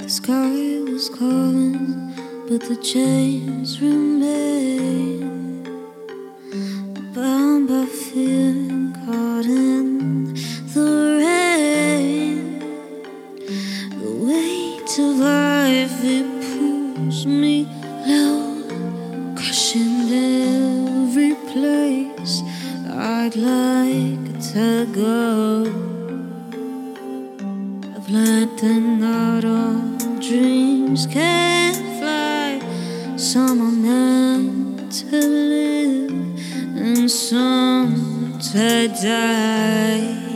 The sky was calling, but the chains remain. Bound by fear, caught in the rain. The weight of life, it pulls me low, crushing every place. I'd like a tug-of letting out all dreams can't fly. Some are meant to live and some to die.